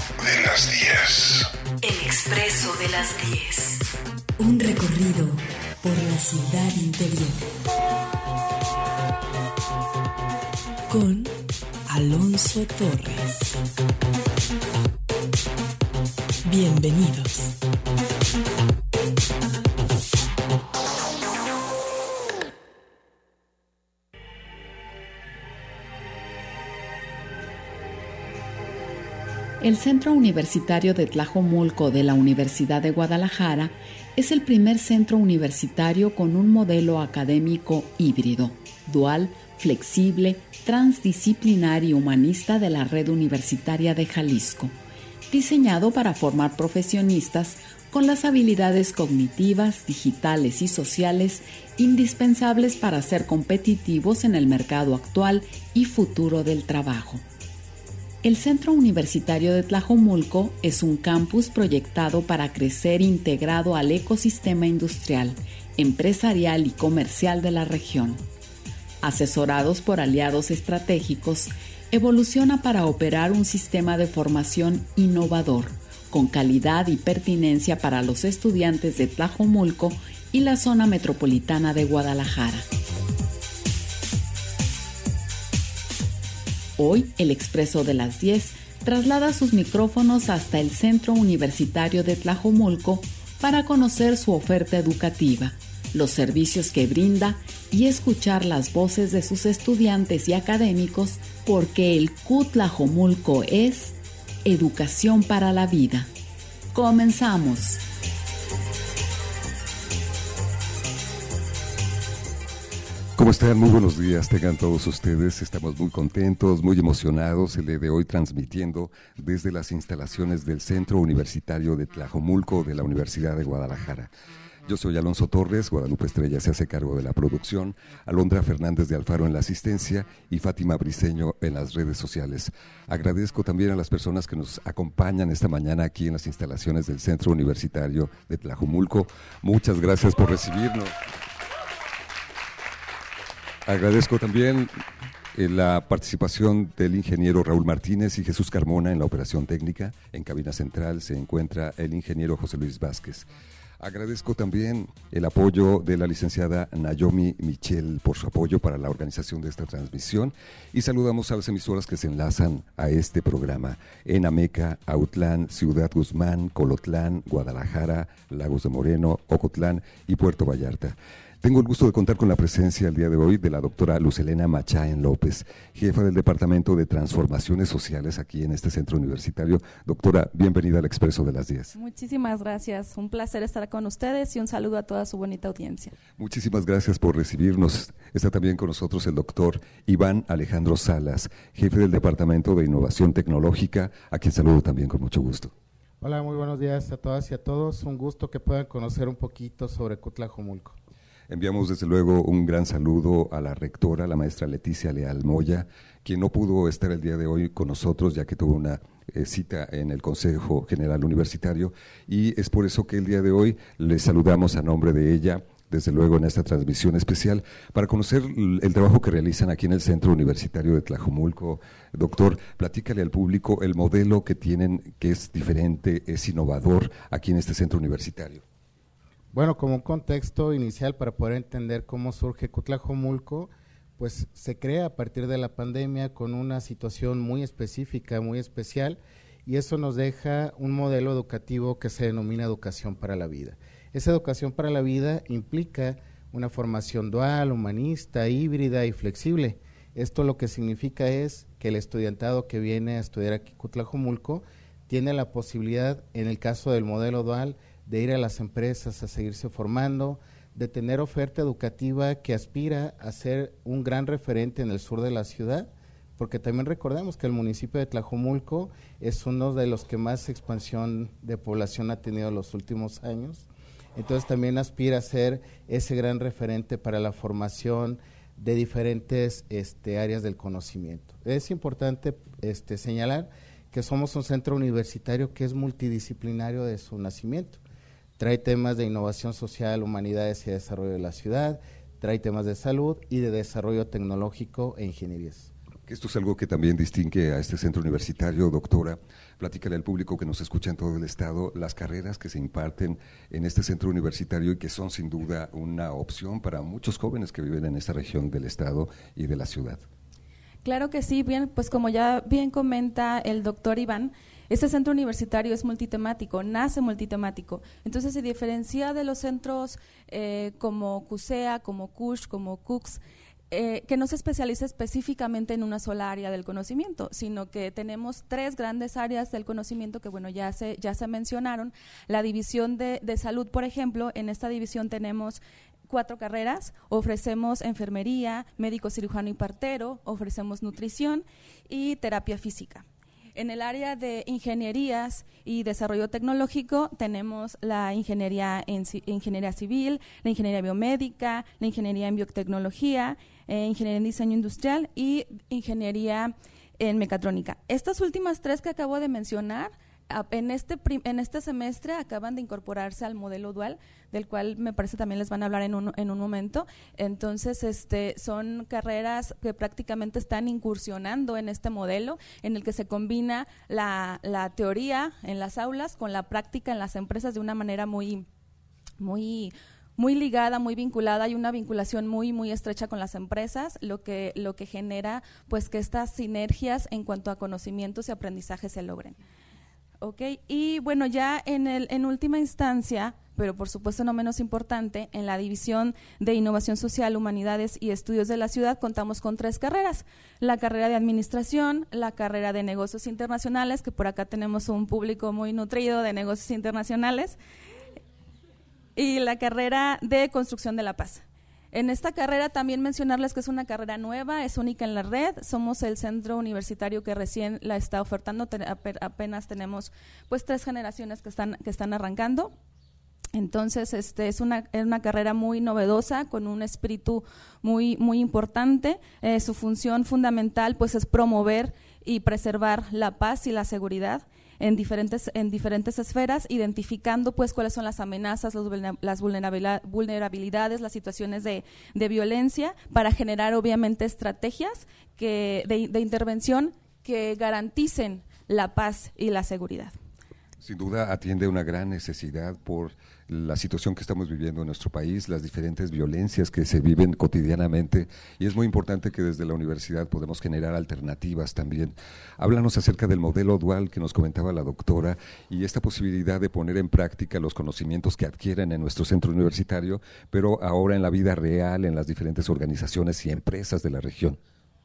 de las 10. El Expreso de las 10. Un recorrido por la ciudad interior. Con Alonso Torres. Bienvenidos. El Centro Universitario de Tlajomulco de la Universidad de Guadalajara es el primer centro universitario con un modelo académico híbrido, dual, flexible, transdisciplinar y humanista de la red universitaria de Jalisco, diseñado para formar profesionistas con las habilidades cognitivas, digitales y sociales indispensables para ser competitivos en el mercado actual y futuro del trabajo. El Centro Universitario de Tlajomulco es un campus proyectado para crecer integrado al ecosistema industrial, empresarial y comercial de la región. Asesorados por aliados estratégicos, evoluciona para operar un sistema de formación innovador, con calidad y pertinencia para los estudiantes de Tlajomulco y la zona metropolitana de Guadalajara. Hoy, el Expreso de las 10 traslada sus micrófonos hasta el Centro Universitario de Tlajomulco para conocer su oferta educativa, los servicios que brinda y escuchar las voces de sus estudiantes y académicos, porque el CU Tlajomulco es educación para la vida. ¡Comenzamos! ¿Cómo están? Muy buenos días, tengan todos ustedes. Estamos muy contentos, muy emocionados el día de hoy transmitiendo desde las instalaciones del Centro Universitario de Tlajomulco de la Universidad de Guadalajara. Yo soy Alonso Torres, Guadalupe Estrella se hace cargo de la producción, Alondra Fernández de Alfaro en la asistencia y Fátima Briceño en las redes sociales. Agradezco también a las personas que nos acompañan esta mañana aquí en las instalaciones del Centro Universitario de Tlajomulco. Muchas gracias por recibirnos. Agradezco también la participación del ingeniero Raúl Martínez y Jesús Carmona en la operación técnica. En cabina central se encuentra el ingeniero José Luis Vázquez. Agradezco también el apoyo de la licenciada Naomi Michel por su apoyo para la organización de esta transmisión y saludamos a las emisoras que se enlazan a este programa en Ameca, Autlán, Ciudad Guzmán, Colotlán, Guadalajara, Lagos de Moreno, Ocotlán y Puerto Vallarta. Tengo el gusto de contar con la presencia el día de hoy de la doctora Lucelena Machaen López, jefa del Departamento de Transformaciones Sociales aquí en este centro universitario. Doctora, bienvenida al Expreso de las 10. Muchísimas gracias, un placer estar con ustedes y un saludo a toda su bonita audiencia. Muchísimas gracias por recibirnos. Está también con nosotros el doctor Iván Alejandro Salas, jefe del Departamento de Innovación Tecnológica, a quien saludo también con mucho gusto. Hola, muy buenos días a todas y a todos. Un gusto que puedan conocer un poquito sobre CU Tlajomulco. Enviamos desde luego un gran saludo a la rectora, la maestra Leticia Leal Moya, quien no pudo estar el día de hoy con nosotros ya que tuvo una cita en el Consejo General Universitario y es por eso que el día de hoy les saludamos a nombre de ella, desde luego en esta transmisión especial, para conocer el trabajo que realizan aquí en el Centro Universitario de Tlajomulco. Doctor, platícale al público el modelo que tienen, que es diferente, es innovador aquí en este centro universitario. Bueno, como un contexto inicial para poder entender cómo surge CU Tlajomulco, pues se crea a partir de la pandemia con una situación muy específica, muy especial, y eso nos deja un modelo educativo que se denomina educación para la vida. Esa educación para la vida implica una formación dual, humanista, híbrida y flexible. Esto lo que significa es que el estudiantado que viene a estudiar aquí CU Tlajomulco tiene la posibilidad, en el caso del modelo dual, de ir a las empresas a seguirse formando, de tener oferta educativa que aspira a ser un gran referente en el sur de la ciudad, porque también recordemos que el municipio de Tlajomulco es uno de los que más expansión de población ha tenido en los últimos años, entonces también aspira a ser ese gran referente para la formación de diferentes áreas del conocimiento. Es importante señalar que somos un centro universitario que es multidisciplinario de su nacimiento. Trae temas de innovación social, humanidades y desarrollo de la ciudad, trae temas de salud y de desarrollo tecnológico e ingenierías. Ok, Esto es algo que también distingue a este centro universitario, doctora. Platícale al público que nos escucha en todo el estado las carreras que se imparten en este centro universitario y que son sin duda una opción para muchos jóvenes que viven en esta región del estado y de la ciudad. Claro que sí, bien, pues como ya bien comenta el doctor Iván, este centro universitario es multitemático, nace multitemático, entonces se diferencia de los centros como CUSEA, como CUSH, como CUCS, que no se especializa específicamente en una sola área del conocimiento, sino que tenemos 3 grandes áreas del conocimiento que, bueno, ya se mencionaron. La división de salud, por ejemplo, en esta división tenemos 4 carreras, ofrecemos enfermería, médico cirujano y partero, ofrecemos nutrición y terapia física. En el área de ingenierías y desarrollo tecnológico tenemos la ingeniería civil, la ingeniería biomédica, la ingeniería en biotecnología, ingeniería en diseño industrial y ingeniería en mecatrónica. Estas últimas 3 que acabo de mencionar, en este semestre acaban de incorporarse al modelo dual, del cual me parece también les van a hablar en un momento. Entonces, son carreras que prácticamente están incursionando en este modelo, en el que se combina la teoría en las aulas con la práctica en las empresas de una manera muy ligada, muy vinculada. Hay una vinculación muy estrecha con las empresas, lo que genera pues que estas sinergias en cuanto a conocimientos y aprendizaje se logren. Okay. Y bueno, ya en última instancia, pero por supuesto no menos importante, en la división de Innovación Social, Humanidades y Estudios de la Ciudad contamos con 3 carreras: la carrera de Administración, la carrera de Negocios Internacionales, que por acá tenemos un público muy nutrido de negocios internacionales, y la carrera de Construcción de la Paz. En esta carrera también mencionarles que es una carrera nueva, es única en la red, somos el centro universitario que recién la está ofertando, apenas tenemos pues 3 generaciones que están arrancando. Entonces, es una carrera muy novedosa, con un espíritu muy importante. Su función fundamental pues es promover y preservar la paz y la seguridad en diferentes esferas, identificando pues cuáles son las amenazas, las vulnerabilidades, las situaciones de violencia, para generar obviamente estrategias de intervención que garanticen la paz y la seguridad. Sin duda atiende una gran necesidad por la situación que estamos viviendo en nuestro país, las diferentes violencias que se viven cotidianamente, y es muy importante que desde la universidad podemos generar alternativas también. Háblanos acerca del modelo dual que nos comentaba la doctora y esta posibilidad de poner en práctica los conocimientos que adquieren en nuestro centro universitario, pero ahora en la vida real, en las diferentes organizaciones y empresas de la región.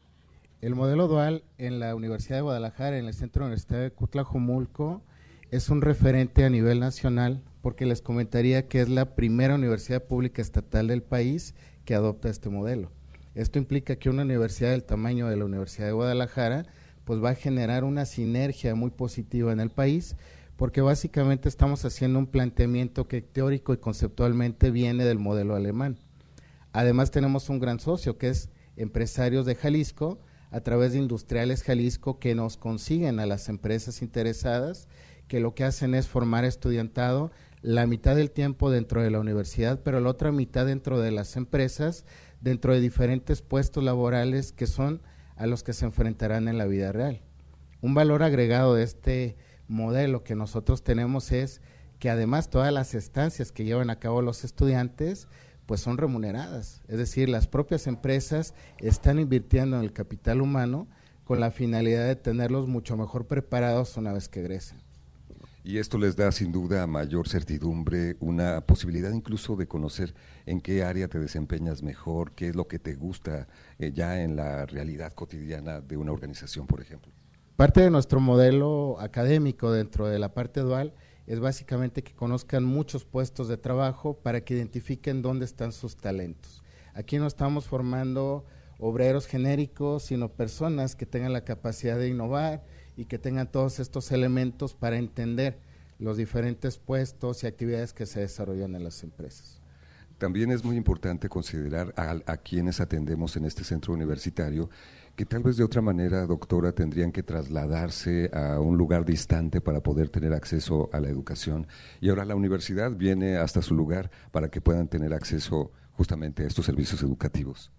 El modelo dual en la Universidad de Guadalajara, en el Centro Universitario de Cuauhtémoc, es un referente a nivel nacional, porque les comentaría que es la primera universidad pública estatal del país que adopta este modelo. Esto implica que una universidad del tamaño de la Universidad de Guadalajara pues va a generar una sinergia muy positiva en el país, porque básicamente estamos haciendo un planteamiento que teórico y conceptualmente viene del modelo alemán. Además tenemos un gran socio que es Empresarios de Jalisco, a través de Industriales Jalisco, que nos consiguen a las empresas interesadas, que lo que hacen es formar estudiantado la mitad del tiempo dentro de la universidad, pero la otra mitad dentro de las empresas, dentro de diferentes puestos laborales que son a los que se enfrentarán en la vida real. Un valor agregado de este modelo que nosotros tenemos es que además todas las estancias que llevan a cabo los estudiantes pues son remuneradas, es decir, las propias empresas están invirtiendo en el capital humano con la finalidad de tenerlos mucho mejor preparados una vez que egresen. Y esto les da sin duda mayor certidumbre, una posibilidad incluso de conocer en qué área te desempeñas mejor, qué es lo que te gusta ya en la realidad cotidiana de una organización, por ejemplo. Parte de nuestro modelo académico dentro de la parte dual es básicamente que conozcan muchos puestos de trabajo para que identifiquen dónde están sus talentos. Aquí no estamos formando obreros genéricos, sino personas que tengan la capacidad de innovar y que tengan todos estos elementos para entender los diferentes puestos y actividades que se desarrollan en las empresas. También es muy importante considerar a quienes atendemos en este centro universitario, que tal vez de otra manera, doctora, tendrían que trasladarse a un lugar distante para poder tener acceso a la educación, y ahora la universidad viene hasta su lugar para que puedan tener acceso justamente a estos servicios educativos.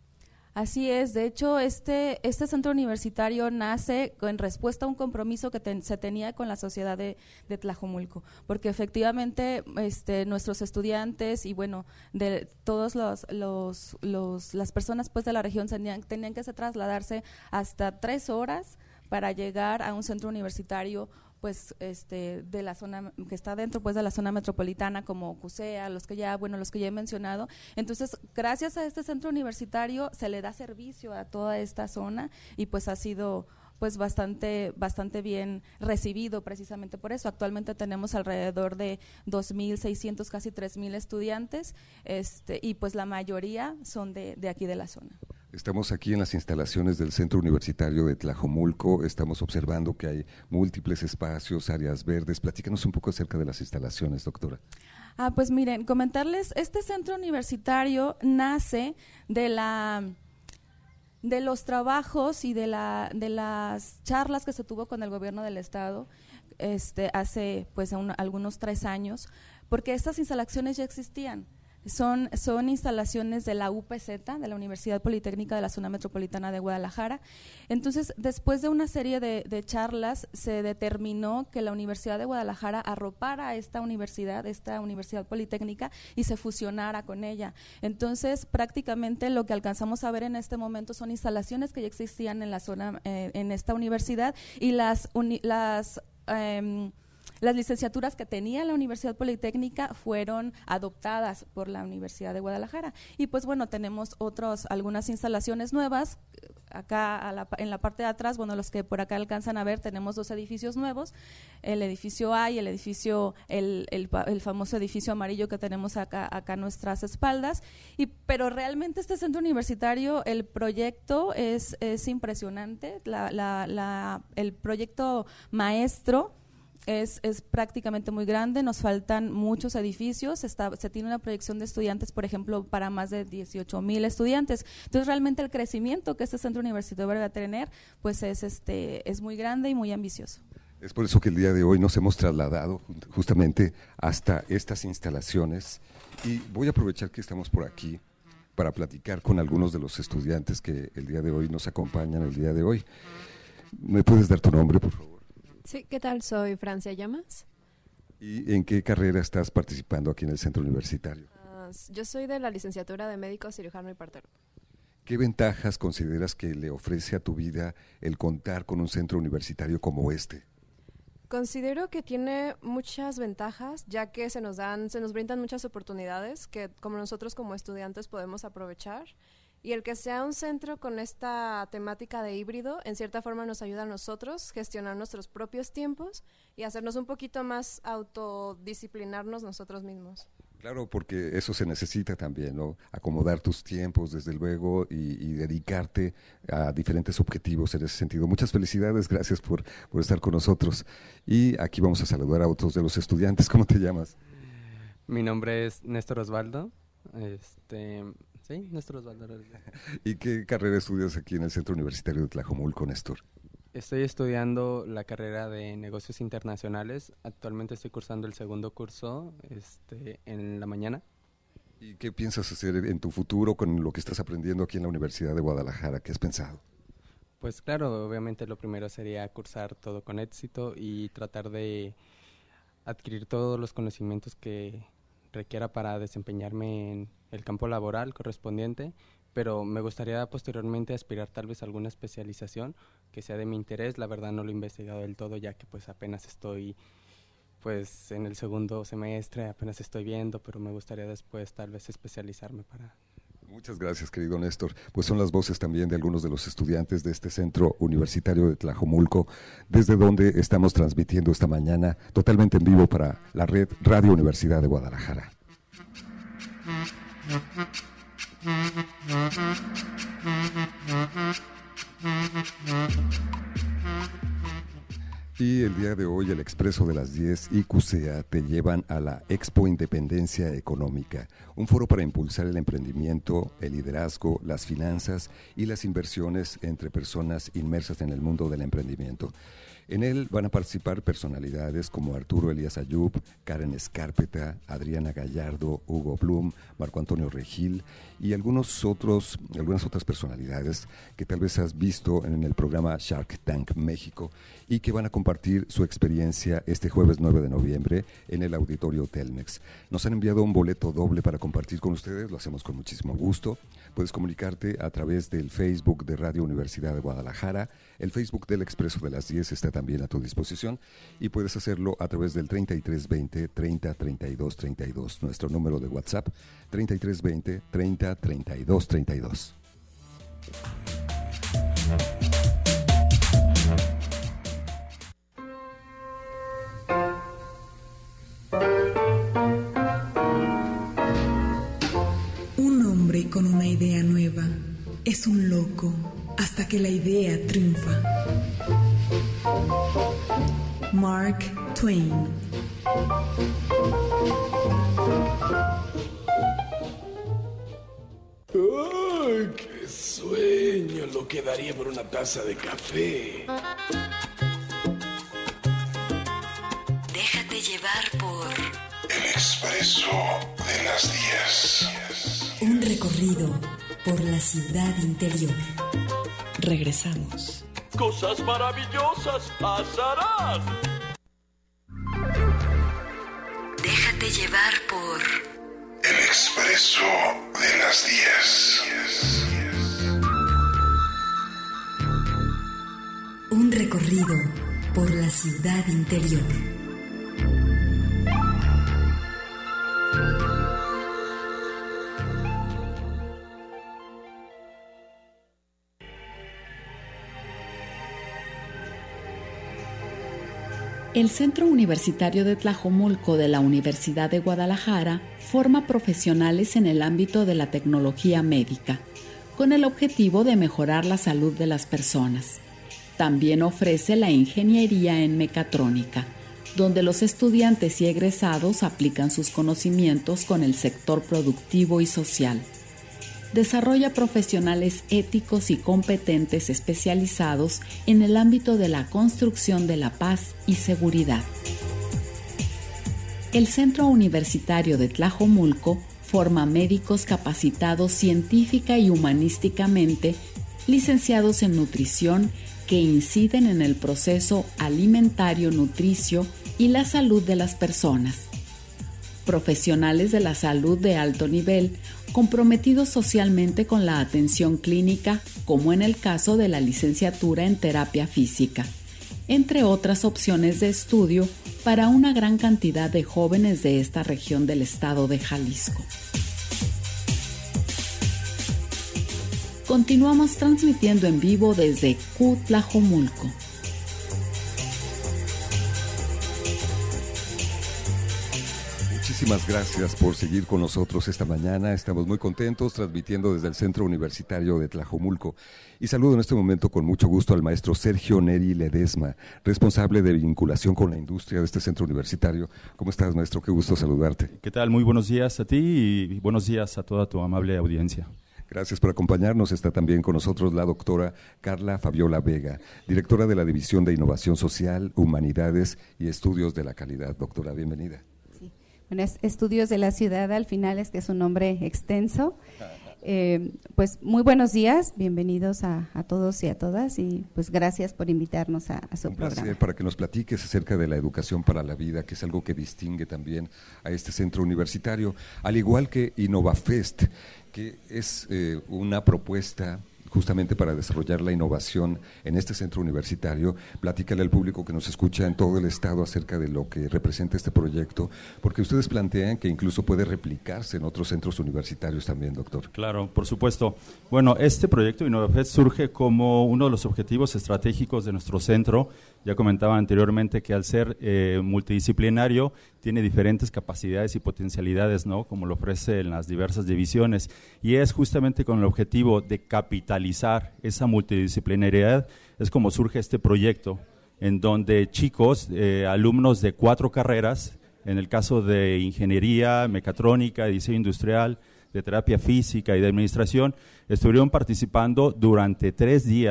Así es, de hecho este centro universitario nace en respuesta a un compromiso que se tenía con la sociedad de Tlajomulco, porque efectivamente nuestros estudiantes y bueno, de todos las personas pues de la región tenían que trasladarse hasta 3 horas para llegar a un centro universitario pues de la zona que está dentro pues de la zona metropolitana, como CUSEA, los que ya he mencionado. Entonces, gracias a este centro universitario se le da servicio a toda esta zona y pues ha sido pues bastante bien recibido precisamente por eso. Actualmente tenemos alrededor de 2.600, casi 3.000 estudiantes, y pues la mayoría son de aquí de la zona. Estamos aquí en las instalaciones del Centro Universitario de Tlajomulco, estamos observando que hay múltiples espacios, áreas verdes. Platícanos un poco acerca de las instalaciones, doctora. Pues miren, comentarles, este centro universitario nace de los trabajos y de las charlas que se tuvo con el gobierno del estado hace pues algunos 3 años, porque estas instalaciones ya existían. Son instalaciones de la UPZ, de la Universidad Politécnica de la Zona Metropolitana de Guadalajara. Entonces, después de una serie de charlas, se determinó que la Universidad de Guadalajara arropara a esta universidad politécnica y se fusionara con ella. Entonces, prácticamente lo que alcanzamos a ver en este momento son instalaciones que ya existían en la zona, en esta universidad, y las licenciaturas que tenía la Universidad Politécnica fueron adoptadas por la Universidad de Guadalajara. Y pues bueno, tenemos algunas instalaciones nuevas. Acá en la parte de atrás, bueno, los que por acá alcanzan a ver, tenemos 2 edificios nuevos, el edificio A y el edificio, el famoso edificio amarillo que tenemos acá a nuestras espaldas. Pero realmente este centro universitario, el proyecto es impresionante. El proyecto maestro es prácticamente muy grande, nos faltan muchos edificios, se tiene una proyección de estudiantes, por ejemplo, para más de 18,000 estudiantes. Entonces, realmente el crecimiento que este centro universitario va a tener, pues es muy grande y muy ambicioso. Es por eso que el día de hoy nos hemos trasladado justamente hasta estas instalaciones, y voy a aprovechar que estamos por aquí para platicar con algunos de los estudiantes que el día de hoy nos acompañan el día de hoy. ¿Me puedes dar tu nombre, por favor? Sí, ¿qué tal? Soy Francia Llamas. ¿Y en qué carrera estás participando aquí en el centro universitario? Yo soy de la licenciatura de médico, cirujano y partero. ¿Qué ventajas consideras que le ofrece a tu vida el contar con un centro universitario como este? Considero que tiene muchas ventajas, ya que se nos brindan muchas oportunidades que como nosotros como estudiantes podemos aprovechar. Y el que sea un centro con esta temática de híbrido, en cierta forma nos ayuda a nosotros gestionar nuestros propios tiempos y hacernos un poquito más autodisciplinarnos nosotros mismos. Claro, porque eso se necesita también, ¿no? Acomodar tus tiempos, desde luego, y dedicarte a diferentes objetivos en ese sentido. Muchas felicidades, gracias por estar con nosotros. Y aquí vamos a saludar a otros de los estudiantes. ¿Cómo te llamas? Mi nombre es Néstor Osvaldo. Sí, Néstor Osvaldo. ¿Y qué carrera estudias aquí en el Centro Universitario de Tlajomulco, Néstor? Estoy estudiando la carrera de Negocios Internacionales. Actualmente estoy cursando el 2º curso en la mañana. ¿Y qué piensas hacer en tu futuro con lo que estás aprendiendo aquí en la Universidad de Guadalajara? ¿Qué has pensado? Pues claro, obviamente lo primero sería cursar todo con éxito y tratar de adquirir todos los conocimientos que requiera para desempeñarme en el campo laboral correspondiente, pero me gustaría posteriormente aspirar tal vez a alguna especialización que sea de mi interés. La verdad no lo he investigado del todo, ya que pues apenas estoy pues en el 2º semestre, apenas estoy viendo, pero me gustaría después tal vez especializarme para... Muchas gracias, querido Néstor. Pues son las voces también de algunos de los estudiantes de este Centro Universitario de Tlajomulco, desde donde estamos transmitiendo esta mañana totalmente en vivo para la red Radio Universidad de Guadalajara. Y el día de hoy el Expreso de las 10 y CUSEA te llevan a la Expo Independencia Económica, un foro para impulsar el emprendimiento, el liderazgo, las finanzas y las inversiones entre personas inmersas en el mundo del emprendimiento. En él van a participar personalidades como Arturo Elías Ayub, Karen Escárpeta, Adriana Gallardo, Hugo Blum, Marco Antonio Regil y algunas otras personalidades que tal vez has visto en el programa Shark Tank México y que van a compartir su experiencia este jueves 9 de noviembre en el Auditorio Telmex. Nos han enviado un boleto doble para compartir con ustedes, lo hacemos con muchísimo gusto. Puedes comunicarte a través del Facebook de Radio Universidad de Guadalajara, el Facebook del Expreso de las 10 está también a tu disposición y puedes hacerlo a través del 3320 30 32 32, nuestro número de WhatsApp 3320 30 32 32. Un hombre con una idea nueva es un loco hasta que la idea triunfa. Mark Twain. ¡Ay, qué sueño! Lo que daría por una taza de café. Déjate llevar por El Expreso de las 10. Un recorrido por la ciudad interior. Regresamos. Cosas maravillosas pasarán. Déjate llevar por El Expreso de las 10. Un recorrido por la ciudad interior. El Centro Universitario de Tlajomulco de la Universidad de Guadalajara forma profesionales en el ámbito de la tecnología médica, con el objetivo de mejorar la salud de las personas. También ofrece la ingeniería en mecatrónica, donde los estudiantes y egresados aplican sus conocimientos con el sector productivo y social. Desarrolla profesionales éticos y competentes especializados en el ámbito de la construcción de la paz y seguridad. El Centro Universitario de Tlajomulco forma médicos capacitados científica y humanísticamente, licenciados en nutrición, que inciden en el proceso alimentario nutricio y la salud de las personas. Profesionales de la salud de alto nivel, comprometidos socialmente con la atención clínica, como en el caso de la licenciatura en terapia física, entre otras opciones de estudio para una gran cantidad de jóvenes de esta región del estado de Jalisco. Continuamos transmitiendo en vivo desde Tlajomulco. Muchísimas gracias por seguir con nosotros esta mañana. Estamos muy contentos transmitiendo desde el Centro Universitario de Tlajomulco. Y saludo en este momento con mucho gusto al maestro Sergio Neri Ledesma, responsable de vinculación con la industria de este centro universitario. ¿Cómo estás, maestro? Qué gusto saludarte. ¿Qué tal? Muy buenos días a ti y buenos días a toda tu amable audiencia. Gracias por acompañarnos. Está también con nosotros la doctora Carla Fabiola Vega, directora de la División de Innovación Social, Humanidades y Estudios de la Calidad. Doctora, bienvenida. Bueno, es Estudios de la Ciudad, al final es que es un nombre extenso. Pues muy buenos días, bienvenidos a todos y a todas y pues gracias por invitarnos a su programa. Un placer para que nos platiques acerca de la educación para la vida, que es algo que distingue también a este centro universitario, al igual que InnovaFest, que es una propuesta justamente para desarrollar la innovación en este centro universitario. Platícale al público que nos escucha en todo el estado acerca de lo que representa este proyecto, porque ustedes plantean que incluso puede replicarse en otros centros universitarios también, doctor. Claro, por supuesto. Bueno, este proyecto InnovaFest surge como uno de los objetivos estratégicos de nuestro centro. Ya comentaba anteriormente que al ser multidisciplinario tiene diferentes capacidades y potencialidades, ¿no? Como lo ofrece en las diversas divisiones, y es justamente con el objetivo de capitalizar esa multidisciplinariedad es como surge este proyecto, en donde chicos, alumnos de 4 carreras, en el caso de ingeniería, mecatrónica, diseño industrial, de terapia física y de administración, estuvieron participando durante 3 días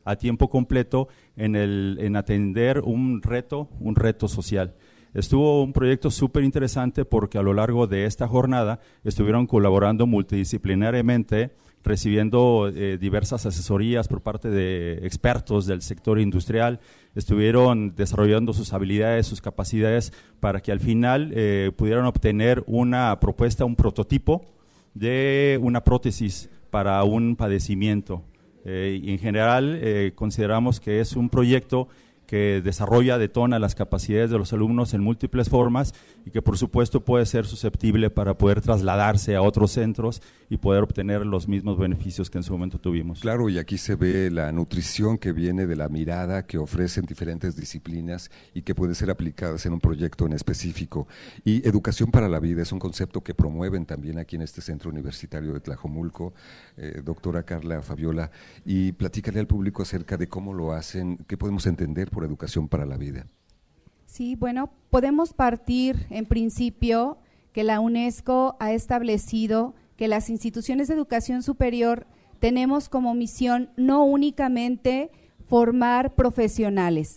a tiempo completo en atender un reto social. Estuvo un proyecto súper interesante porque a lo largo de esta jornada estuvieron colaborando multidisciplinariamente, recibiendo diversas asesorías por parte de expertos del sector industrial, estuvieron desarrollando sus habilidades, sus capacidades para que al final pudieran obtener una propuesta, un prototipo de una prótesis para un padecimiento. Y en general consideramos que es un proyecto que desarrolla, detona las capacidades de los alumnos en múltiples formas y que por supuesto puede ser susceptible para poder trasladarse a otros centros y poder obtener los mismos beneficios que en su momento tuvimos. Claro, y aquí se ve la nutrición que viene de la mirada que ofrecen diferentes disciplinas y que pueden ser aplicadas en un proyecto en específico. Y educación para la vida es un concepto que promueven también aquí en este Centro Universitario de Tlajomulco, doctora Carla Fabiola, y platícale al público acerca de cómo lo hacen, qué podemos entender por educación para la vida. Sí, bueno, podemos partir en principio que la UNESCO ha establecido que las instituciones de educación superior tenemos como misión no únicamente formar profesionales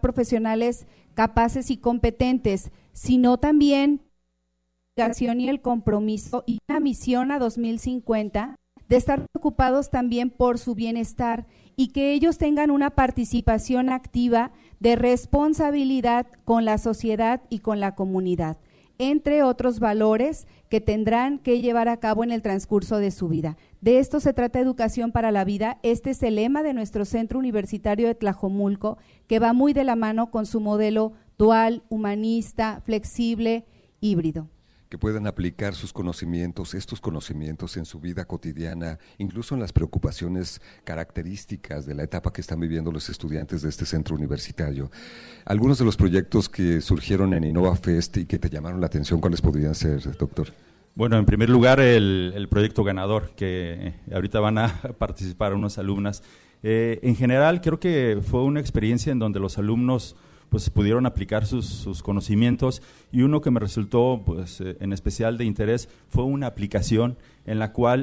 capaces y competentes, sino también la educación y el compromiso y la misión a 2050 de estar preocupados también por su bienestar y que ellos tengan una participación activa de responsabilidad con la sociedad y con la comunidad, entre otros valores que tendrán que llevar a cabo en el transcurso de su vida. De esto se trata Educación para la Vida. Este es el lema de nuestro Centro Universitario de Tlajomulco, que va muy de la mano con su modelo dual, humanista, flexible, híbrido. Que puedan aplicar sus conocimientos, estos conocimientos en su vida cotidiana, incluso en las preocupaciones características de la etapa que están viviendo los estudiantes de este centro universitario. Algunos de los proyectos que surgieron en Innova Fest y que te llamaron la atención, ¿cuáles podrían ser, doctor? Bueno, en primer lugar, el proyecto ganador, que ahorita van a participar unas alumnas. En general, creo que fue una experiencia en donde los alumnos pues pudieron aplicar sus conocimientos, y uno que me resultó pues en especial de interés fue una aplicación en la cual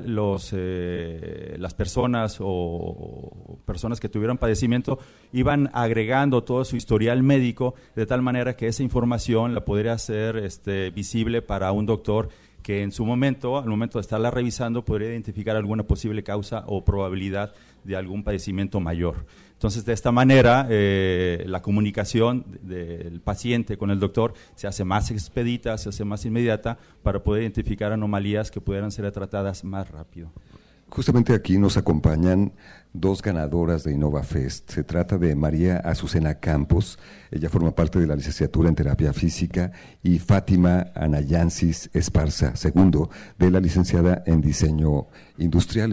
las personas o personas que tuvieron padecimiento iban agregando todo su historial médico de tal manera que esa información la podría hacer visible para un doctor que en su momento, al momento de estarla revisando, podría identificar alguna posible causa o probabilidad de algún padecimiento mayor. Entonces, de esta manera, la comunicación del paciente con el doctor se hace más expedita, se hace más inmediata para poder identificar anomalías que pudieran ser tratadas más rápido. Justamente aquí nos acompañan dos ganadoras de Innova Fest. Se trata de María Azucena Campos, ella forma parte de la licenciatura en terapia física, y Fátima Anayansis Esparza, segundo, de la licenciatura en diseño industrial.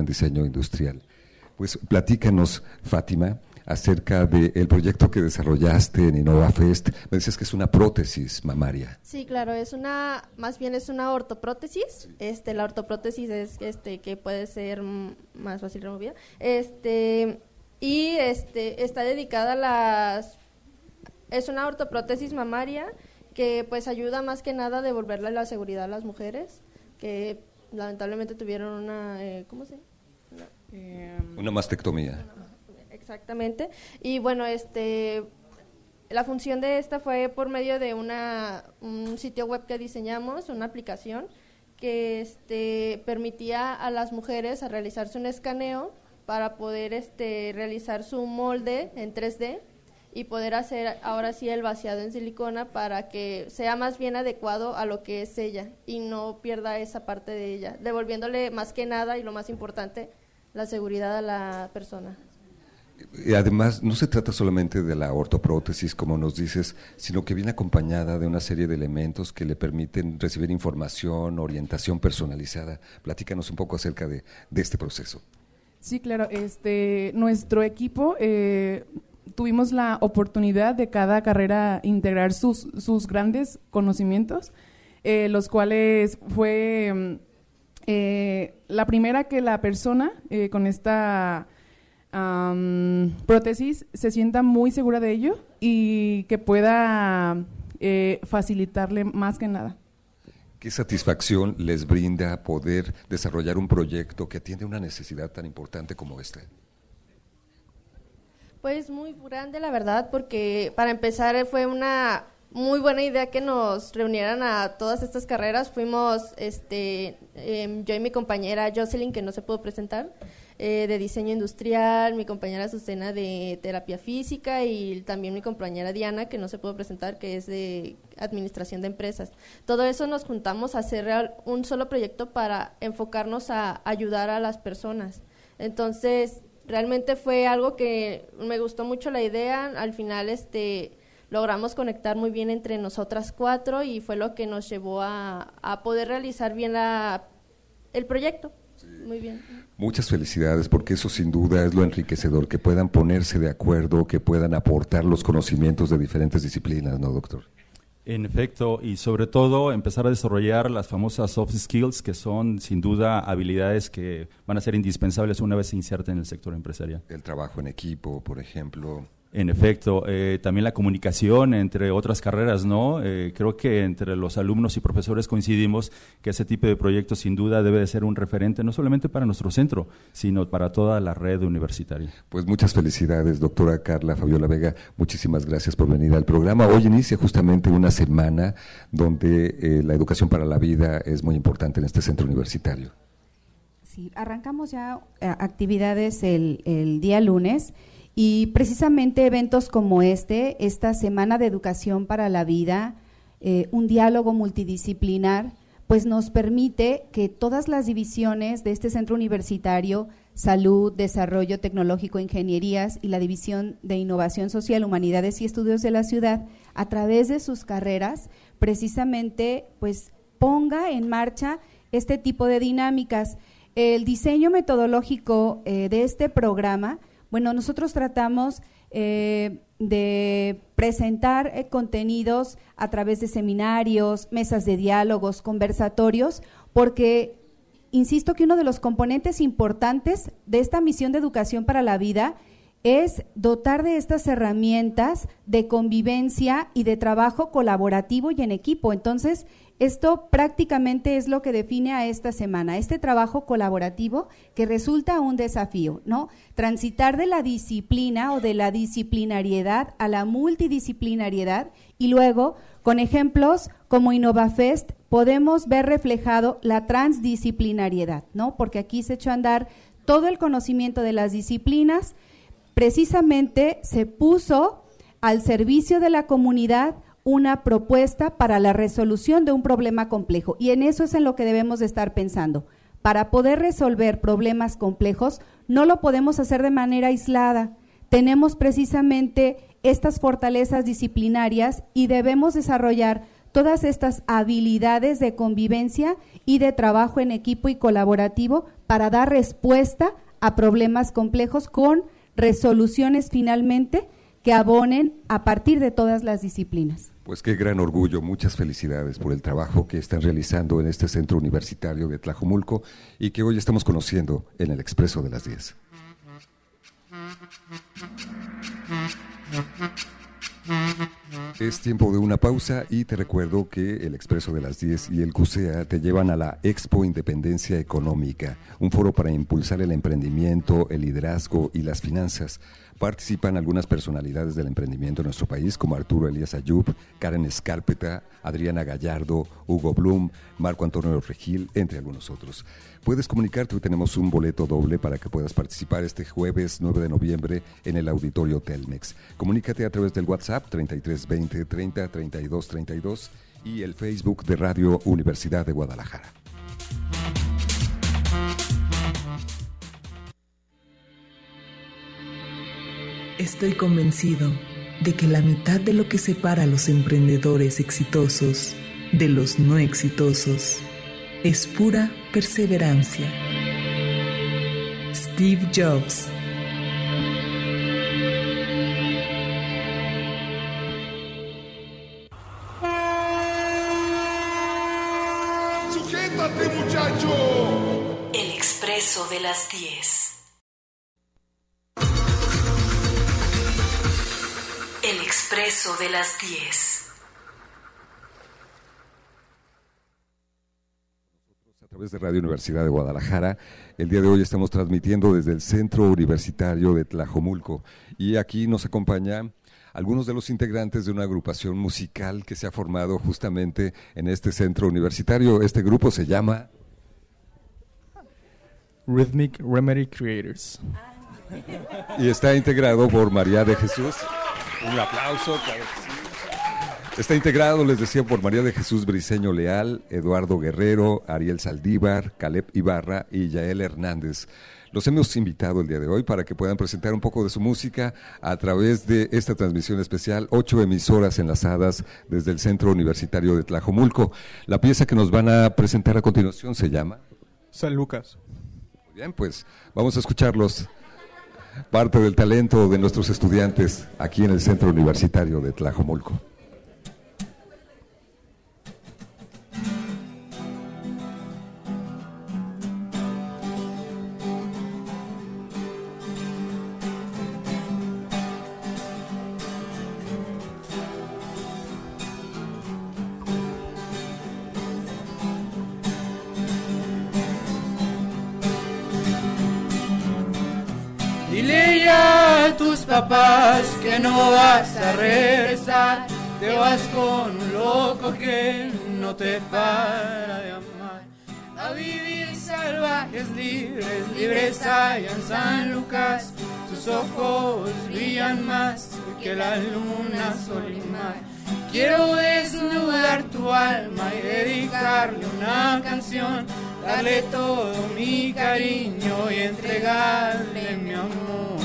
Pues platícanos, Fátima, acerca del proyecto que desarrollaste en Innova Fest. Me dices que es una prótesis mamaria. Sí, claro, más bien es una ortoprótesis. La ortoprótesis es que puede ser más fácil removida. Está dedicada es una ortoprótesis mamaria que pues ayuda más que nada a devolverle la seguridad a las mujeres que lamentablemente tuvieron una mastectomía. Exactamente. Y bueno, la función de esta fue por medio de un sitio web que diseñamos, una aplicación que permitía a las mujeres a realizarse un escaneo para poder realizar su molde en 3D y poder hacer ahora sí el vaciado en silicona para que sea más bien adecuado a lo que es ella y no pierda esa parte de ella, devolviéndole más que nada y lo más importante, la seguridad a la persona. Y además, no se trata solamente de la ortoprótesis, como nos dices, sino que viene acompañada de una serie de elementos que le permiten recibir información, orientación personalizada. Platícanos un poco acerca de este proceso. Sí, claro. Nuestro equipo tuvimos la oportunidad de cada carrera integrar sus grandes conocimientos, los cuales fue la primera que la persona con esta prótesis se sienta muy segura de ello y que pueda facilitarle más que nada. ¿Qué satisfacción les brinda poder desarrollar un proyecto que atiende una necesidad tan importante como esta? Pues muy grande, la verdad, porque para empezar fue una muy buena idea que nos reunieran a todas estas carreras. Fuimos yo y mi compañera Jocelyn, que no se pudo presentar, de diseño industrial, mi compañera Azucena de terapia física y también mi compañera Diana, que no se pudo presentar, que es de administración de empresas. Todo eso nos juntamos a hacer un solo proyecto para enfocarnos a ayudar a las personas. Entonces, realmente fue algo que me gustó mucho la idea. Al final logramos conectar muy bien entre nosotras 4 y fue lo que nos llevó a poder realizar bien el proyecto. Sí. Muy bien. Muchas felicidades, porque eso sin duda es lo enriquecedor, que puedan ponerse de acuerdo, que puedan aportar los conocimientos de diferentes disciplinas, ¿no, doctor? En efecto, y sobre todo empezar a desarrollar las famosas soft skills, que son sin duda habilidades que van a ser indispensables una vez se inserten en el sector empresarial. El trabajo en equipo, por ejemplo. En efecto, también la comunicación entre otras carreras, ¿no? Creo que entre los alumnos y profesores coincidimos que ese tipo de proyectos sin duda debe de ser un referente no solamente para nuestro centro, sino para toda la red universitaria. Pues muchas felicidades, doctora Carla Fabiola Vega, muchísimas gracias por venir al programa. Hoy inicia justamente una semana donde la educación para la vida es muy importante en este centro universitario. Sí, arrancamos ya actividades el día lunes. Y precisamente eventos como esta Semana de Educación para la Vida, un diálogo multidisciplinar, pues nos permite que todas las divisiones de este centro universitario, Salud, Desarrollo Tecnológico, Ingenierías y la División de Innovación Social, Humanidades y Estudios de la Ciudad, a través de sus carreras, precisamente pues ponga en marcha este tipo de dinámicas. El diseño metodológico de este programa, bueno, nosotros tratamos de presentar contenidos a través de seminarios, mesas de diálogos, conversatorios, porque insisto que uno de los componentes importantes de esta misión de educación para la vida es dotar de estas herramientas de convivencia y de trabajo colaborativo y en equipo. Entonces, esto prácticamente es lo que define a esta semana, este trabajo colaborativo que resulta un desafío, ¿no? Transitar de la disciplina o de la disciplinariedad a la multidisciplinariedad y luego, con ejemplos como InnovaFest, podemos ver reflejado la transdisciplinariedad, ¿no? Porque aquí se echó a andar todo el conocimiento de las disciplinas, precisamente se puso al servicio de la comunidad una propuesta para la resolución de un problema complejo y en eso es en lo que debemos de estar pensando. Para poder resolver problemas complejos no lo podemos hacer de manera aislada, tenemos precisamente estas fortalezas disciplinarias y debemos desarrollar todas estas habilidades de convivencia y de trabajo en equipo y colaborativo para dar respuesta a problemas complejos con resoluciones finalmente que abonen a partir de todas las disciplinas. Pues qué gran orgullo, muchas felicidades por el trabajo que están realizando en este centro universitario de Tlajomulco y que hoy estamos conociendo en el Expreso de las 10. Es tiempo de una pausa y te recuerdo que el Expreso de las 10 y el CUSEA te llevan a la Expo Independencia Económica, un foro para impulsar el emprendimiento, el liderazgo y las finanzas. Participan algunas personalidades del emprendimiento en nuestro país, como Arturo Elías Ayub, Karen Escárpeta, Adriana Gallardo, Hugo Blum, Marco Antonio Regil, entre algunos otros. Puedes comunicarte, hoy tenemos un boleto doble para que puedas participar este jueves 9 de noviembre en el Auditorio Telmex. Comunícate a través del WhatsApp 3320 30 32 32 y el Facebook de Radio Universidad de Guadalajara. Estoy convencido de que la mitad de lo que separa a los emprendedores exitosos de los no exitosos es pura perseverancia. Steve Jobs. ¡Sujétate, muchacho! El Expreso de las 10. El Expreso de las 10. A través de Radio Universidad de Guadalajara. El día de hoy estamos transmitiendo desde el Centro Universitario de Tlajomulco y aquí nos acompaña algunos de los integrantes de una agrupación musical que se ha formado justamente en este centro universitario. Este grupo se llama Rhythmic Remedy Creators. Y está integrado por María de Jesús. Un aplauso, claro que sí. Está integrado, les decía, por María de Jesús Briceño Leal, Eduardo Guerrero, Ariel Saldívar, Caleb Ibarra y Yael Hernández. Los hemos invitado el día de hoy para que puedan presentar un poco de su música a través de esta transmisión especial, 8 emisoras enlazadas desde el Centro Universitario de Tlajomulco. La pieza que nos van a presentar a continuación se llama San Lucas. Muy bien, pues vamos a escucharlos. Parte del talento de nuestros estudiantes aquí en el Centro Universitario de Tlajomulco. Dile ya a tus papás que no vas a regresar, te vas con un loco que no te para de amar. A vivir salvajes, libres, libres allá en San Lucas, tus ojos brillan más que la luna, sol y mar. Quiero desnudar tu alma y dedicarle una canción, darle todo mi cariño y entregarle mi amor.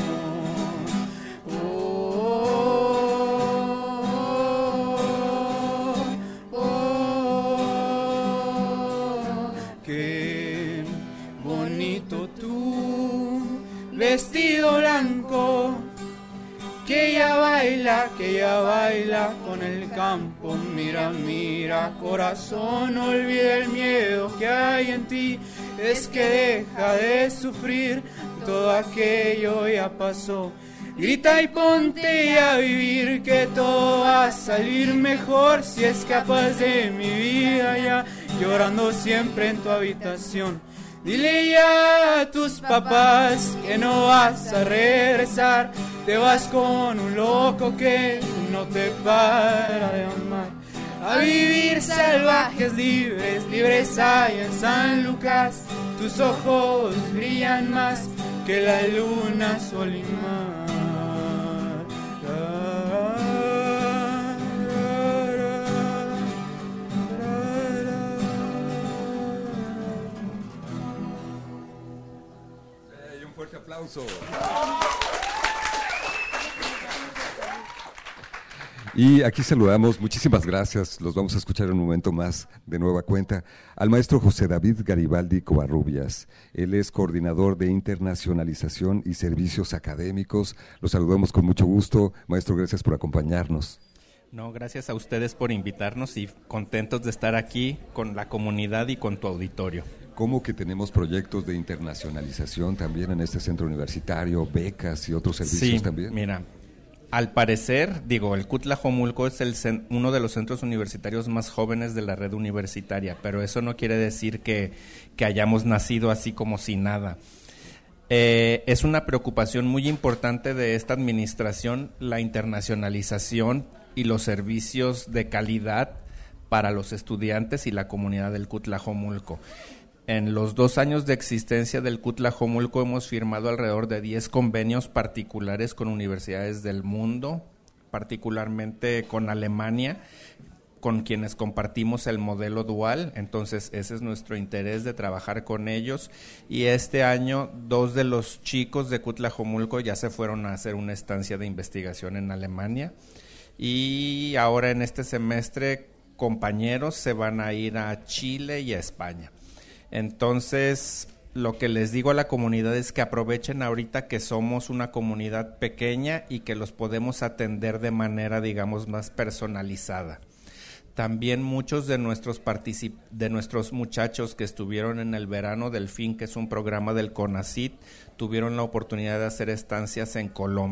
Qué bonito tu vestido blanco, que ella baila con el campo. Mira, mira, corazón, no olvida el miedo que hay en ti. Es que deja de sufrir, todo aquello ya pasó. Grita y ponte a vivir, que todo va a salir mejor. Si escapas de mi vida ya, llorando siempre en tu habitación. Dile ya a tus papás que no vas a regresar, te vas con un loco que no te para de amar. A vivir salvajes, libres, libres allá en San Lucas, tus ojos brillan más que la luna, sol y mar. Un fuerte aplauso. Y aquí saludamos, muchísimas gracias, los vamos a escuchar en un momento más de nueva cuenta, al maestro José David Garibaldi Covarrubias. Él es coordinador de internacionalización y servicios académicos. Los saludamos con mucho gusto. Maestro, gracias por acompañarnos. No, gracias a ustedes por invitarnos y contentos de estar aquí con la comunidad y con tu auditorio. ¿Cómo que tenemos proyectos de internacionalización también en este centro universitario, becas y otros servicios también? Mira, al parecer, el CUT Tlajomulco es uno de los centros universitarios más jóvenes de la red universitaria, pero eso no quiere decir que hayamos nacido así como sin nada. Es una preocupación muy importante de esta administración la internacionalización y los servicios de calidad para los estudiantes y la comunidad del CUT Tlajomulco. En los 2 años de existencia del CUT Tlajomulco hemos firmado alrededor de 10 convenios particulares con universidades del mundo, particularmente con Alemania, con quienes compartimos el modelo dual. Entonces ese es nuestro interés de trabajar con ellos, y este año 2 de los chicos de CUT Tlajomulco ya se fueron a hacer una estancia de investigación en Alemania, y ahora en este semestre compañeros se van a ir a Chile y a España. Entonces, lo que les digo a la comunidad es que aprovechen ahorita que somos una comunidad pequeña y que los podemos atender de manera, más personalizada. También muchos de nuestros muchachos que estuvieron en el Verano del Fin, que es un programa del CONACYT, tuvieron la oportunidad de hacer estancias en Colombia.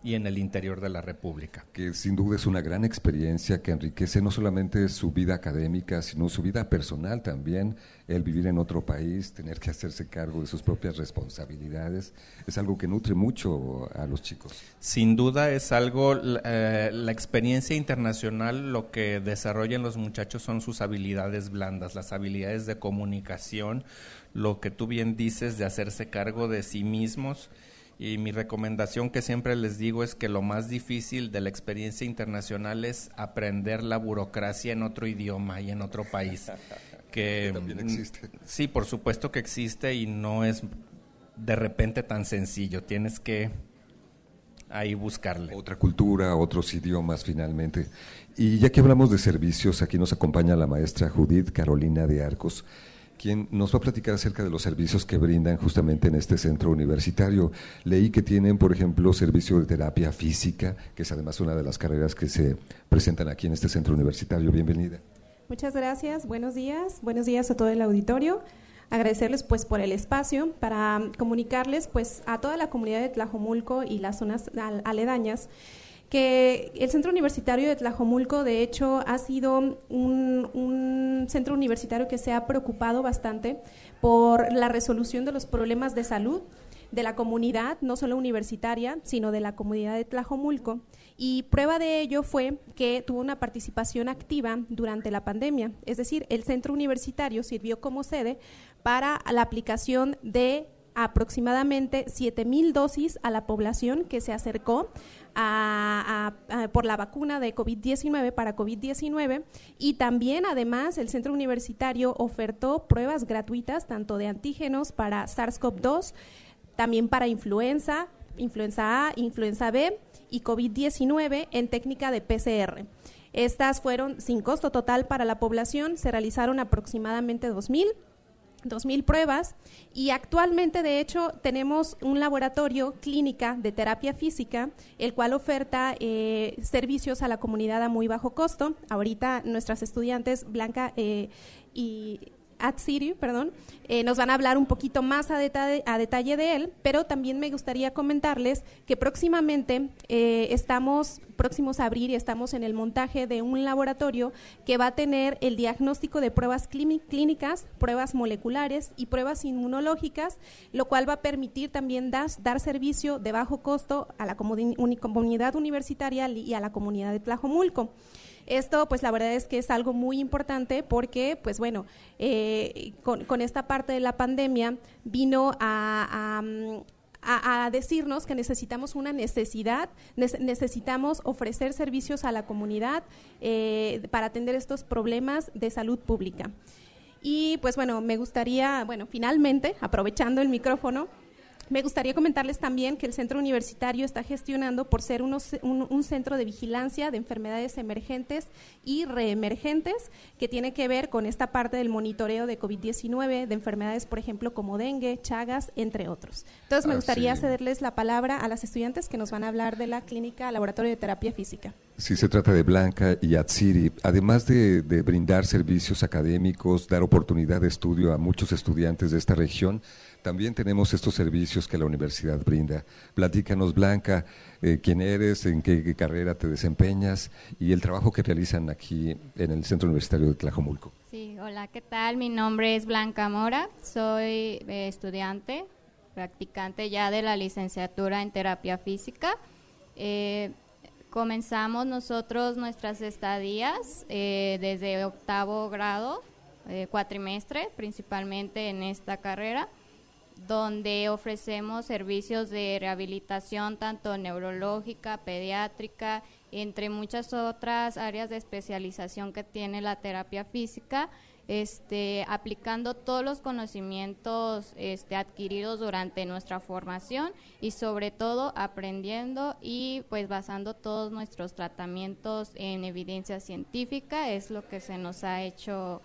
y en el interior de la República. Que sin duda es una gran experiencia que enriquece no solamente su vida académica, sino su vida personal también. El vivir en otro país, tener que hacerse cargo de sus propias responsabilidades, es algo que nutre mucho a los chicos. Sin duda es algo, la experiencia internacional lo que desarrollan los muchachos son sus habilidades blandas, las habilidades de comunicación, lo que tú bien dices de hacerse cargo de sí mismos. Y mi recomendación que siempre les digo es que lo más difícil de la experiencia internacional es aprender la burocracia en otro idioma y en otro país. Que también existe. Sí, por supuesto que existe y no es de repente tan sencillo. Tienes que ahí buscarle. Otra cultura, otros idiomas finalmente. Y ya que hablamos de servicios, aquí nos acompaña la maestra Judith Carolina de Arcos, quien nos va a platicar acerca de los servicios que brindan justamente en este centro universitario. Leí que tienen, por ejemplo, servicio de terapia física, que es además una de las carreras que se presentan aquí en este centro universitario. Bienvenida. Muchas gracias, buenos días a todo el auditorio. Agradecerles pues por el espacio para comunicarles pues a toda la comunidad de Tlajomulco y las zonas aledañas que el Centro Universitario de Tlajomulco, de hecho, ha sido un centro universitario que se ha preocupado bastante por la resolución de los problemas de salud de la comunidad, no solo universitaria, sino de la comunidad de Tlajomulco. Y prueba de ello fue que tuvo una participación activa durante la pandemia, es decir, el centro universitario sirvió como sede para la aplicación de aproximadamente 7,000 dosis a la población que se acercó por la vacuna de COVID-19 para COVID-19, y también además el centro universitario ofertó pruebas gratuitas tanto de antígenos para SARS-CoV-2, también para influenza A, influenza B y COVID-19 en técnica de PCR. Estas fueron sin costo total para la población, se realizaron aproximadamente 2,000 pruebas, y actualmente de hecho tenemos un laboratorio clínica de terapia física, el cual oferta servicios a la comunidad a muy bajo costo. Ahorita nuestras estudiantes Blanca y Atsiri, nos van a hablar un poquito más a detalle de él, pero también me gustaría comentarles que próximamente estamos próximos a abrir y estamos en el montaje de un laboratorio que va a tener el diagnóstico de pruebas clínicas, pruebas moleculares y pruebas inmunológicas, lo cual va a permitir también dar servicio de bajo costo a la comunidad universitaria y a la comunidad de Tlajomulco. Esto, pues la verdad es que es algo muy importante porque, pues bueno, con esta parte de la pandemia vino a decirnos que necesitamos necesitamos ofrecer servicios a la comunidad para atender estos problemas de salud pública. Y pues bueno, me gustaría, finalmente, aprovechando el micrófono, me gustaría comentarles también que el centro universitario está gestionando por ser un centro de vigilancia de enfermedades emergentes y reemergentes, que tiene que ver con esta parte del monitoreo de COVID-19, de enfermedades, por ejemplo, como dengue, chagas, entre otros. Entonces, me gustaría cederles la palabra a las estudiantes que nos van a hablar de la clínica Laboratorio de Terapia Física. Sí, se trata de Blanca y Atsiri. Además de brindar servicios académicos, dar oportunidad de estudio a muchos estudiantes de esta región, también tenemos estos servicios que la universidad brinda. Platícanos, Blanca, quién eres, en qué carrera te desempeñas y el trabajo que realizan aquí en el Centro Universitario de Tlajomulco. Sí, hola, ¿qué tal? Mi nombre es Blanca Mora, soy estudiante, practicante ya de la licenciatura en terapia física. Comenzamos nosotros nuestras estadías desde 8º grado, cuatrimestre, principalmente en esta carrera, donde ofrecemos servicios de rehabilitación tanto neurológica, pediátrica, entre muchas otras áreas de especialización que tiene la terapia física, aplicando todos los conocimientos adquiridos durante nuestra formación y sobre todo aprendiendo y pues basando todos nuestros tratamientos en evidencia científica. Es lo que se nos ha hecho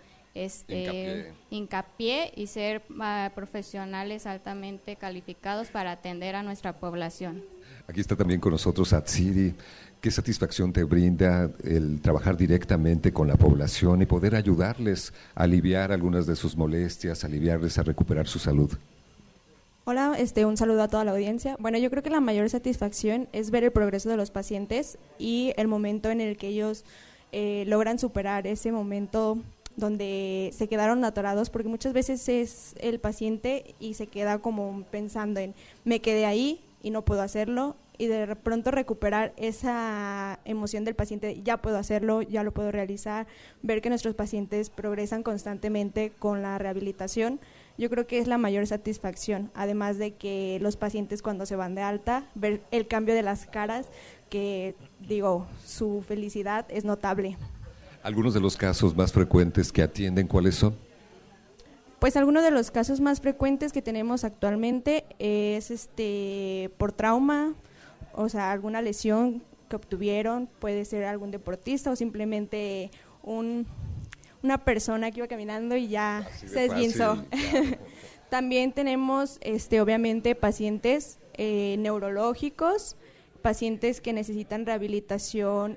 hincapié y ser profesionales altamente calificados para atender a nuestra población. Aquí está también con nosotros Atsiri. ¿Qué satisfacción te brinda el trabajar directamente con la población y poder ayudarles a aliviar algunas de sus molestias, aliviarles a recuperar su salud? Hola, un saludo a toda la audiencia. Bueno, yo creo que la mayor satisfacción es ver el progreso de los pacientes y el momento en el que ellos logran superar ese momento donde se quedaron atorados, porque muchas veces es el paciente y se queda como pensando en me quedé ahí y no puedo hacerlo, y de pronto recuperar esa emoción del paciente, ya puedo hacerlo, ya lo puedo realizar, ver que nuestros pacientes progresan constantemente con la rehabilitación, yo creo que es la mayor satisfacción, además de que los pacientes cuando se van de alta, ver el cambio de las caras, que digo, su felicidad es notable. Algunos de los casos más frecuentes que atienden, ¿cuáles son? Pues algunos de los casos más frecuentes que tenemos actualmente es por trauma, o sea, alguna lesión que obtuvieron, puede ser algún deportista o simplemente una persona que iba caminando y ya se esguinzó. También tenemos obviamente pacientes neurológicos, pacientes que necesitan rehabilitación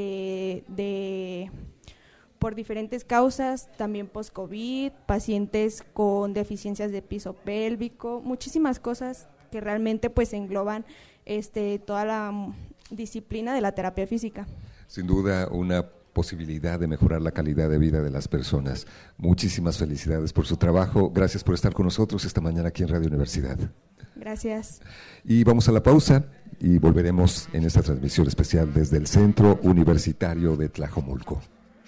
por diferentes causas, también post-COVID, pacientes con deficiencias de piso pélvico, muchísimas cosas que realmente pues engloban toda la disciplina de la terapia física. Sin duda una posibilidad de mejorar la calidad de vida de las personas. Muchísimas felicidades por su trabajo. Gracias por estar con nosotros esta mañana aquí en Radio Universidad. Gracias. Y vamos a la pausa y volveremos en esta transmisión especial desde el Centro Universitario de Tlajomulco.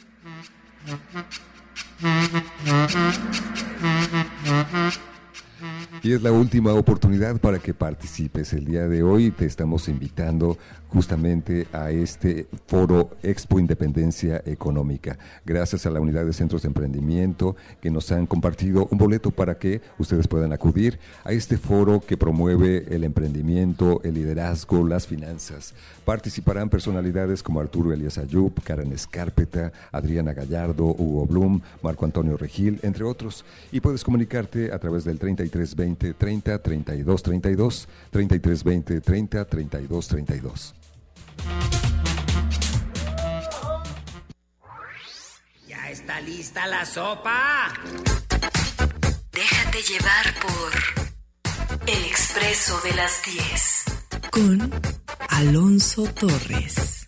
Y es la última oportunidad para que participes. El día de hoy te estamos invitando justamente a este foro Expo Independencia Económica. Gracias a la Unidad de Centros de Emprendimiento que nos han compartido un boleto para que ustedes puedan acudir a este foro que promueve el emprendimiento, el liderazgo, las finanzas. Participarán personalidades como Arturo Elías Ayub, Karen Escárpeta, Adriana Gallardo, Hugo Blum, Marco Antonio Regil, entre otros. Y puedes comunicarte a través del 3320 30 32 32, 3320 30 32 32. ¿Ya está lista la sopa? Déjate llevar por El Expreso de las 10 con Alonso Torres.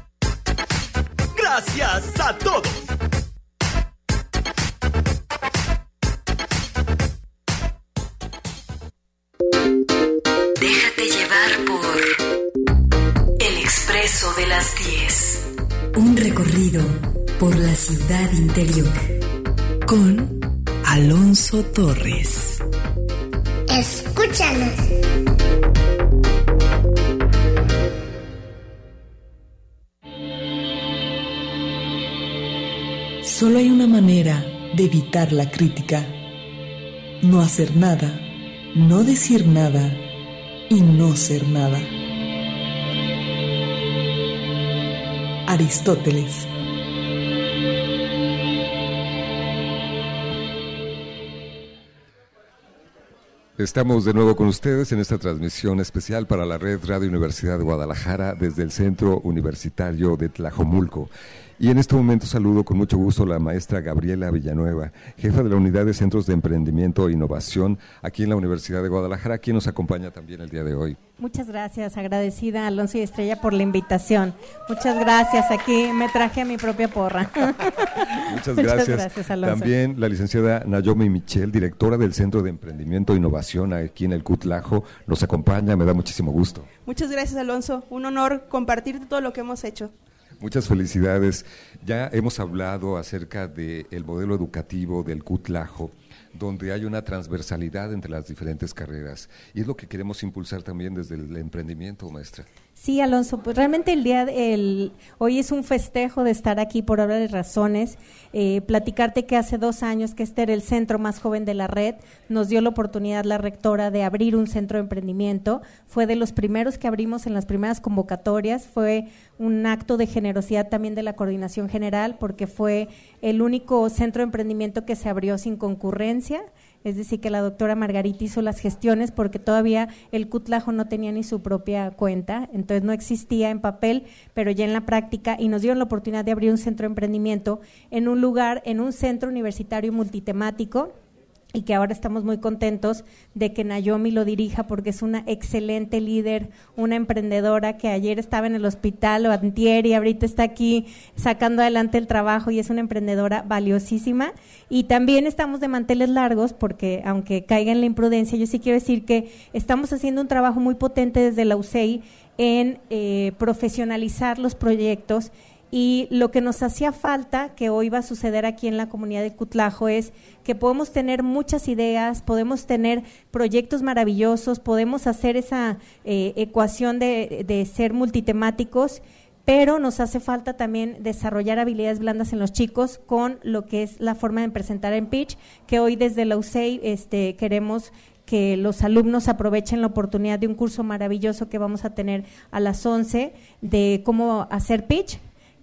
Gracias a todos. Déjate llevar por El Expreso de las 10. Un recorrido por la ciudad interior con Alonso Torres. Escúchanos. Solo hay una manera de evitar la crítica: no hacer nada, no decir nada y no ser nada. Aristóteles. Estamos de nuevo con ustedes en esta transmisión especial para la Red Radio Universidad de Guadalajara desde el Centro Universitario de Tlajomulco. Y en este momento saludo con mucho gusto a la maestra Gabriela Villanueva, jefa de la Unidad de Centros de Emprendimiento e Innovación aquí en la Universidad de Guadalajara, quien nos acompaña también el día de hoy. Muchas gracias, agradecida Alonso y Estrella por la invitación. Muchas gracias, aquí me traje a mi propia porra. Muchas gracias, Alonso. También la licenciada Naomi Michel, directora del Centro de Emprendimiento e Innovación aquí en el CUTLAJO, nos acompaña, me da muchísimo gusto. Muchas gracias, Alonso, un honor compartir todo lo que hemos hecho. Muchas felicidades. Ya hemos hablado acerca del modelo educativo del CUTLAJO, donde hay una transversalidad entre las diferentes carreras, y es lo que queremos impulsar también desde el emprendimiento, maestra. Sí, Alonso, pues realmente hoy es un festejo de estar aquí por obras de razones. Platicarte que hace 2 años que este era el centro más joven de la red, nos dio la oportunidad la rectora de abrir un centro de emprendimiento. Fue de los primeros que abrimos en las primeras convocatorias, fue un acto de generosidad también de la Coordinación General, porque fue el único centro de emprendimiento que se abrió sin concurrencia. Es decir, que la doctora Margarita hizo las gestiones porque todavía el CUTLAJO no tenía ni su propia cuenta, entonces no existía en papel, pero ya en la práctica, y nos dieron la oportunidad de abrir un centro de emprendimiento en un lugar, en un centro universitario multitemático, y que ahora estamos muy contentos de que Naomi lo dirija porque es una excelente líder, una emprendedora que ayer estaba en el hospital o antier y ahorita está aquí sacando adelante el trabajo y es una emprendedora valiosísima. Y también estamos de manteles largos porque aunque caiga en la imprudencia, yo sí quiero decir que estamos haciendo un trabajo muy potente desde la UCEI en profesionalizar los proyectos. Y lo que nos hacía falta, que hoy va a suceder aquí en la comunidad de Cutlajo, es que podemos tener muchas ideas, podemos tener proyectos maravillosos, podemos hacer esa ecuación de ser multitemáticos, pero nos hace falta también desarrollar habilidades blandas en los chicos con lo que es la forma de presentar en pitch, que hoy desde la UCEI queremos que los alumnos aprovechen la oportunidad de un curso maravilloso que vamos a tener a las 11 de cómo hacer pitch,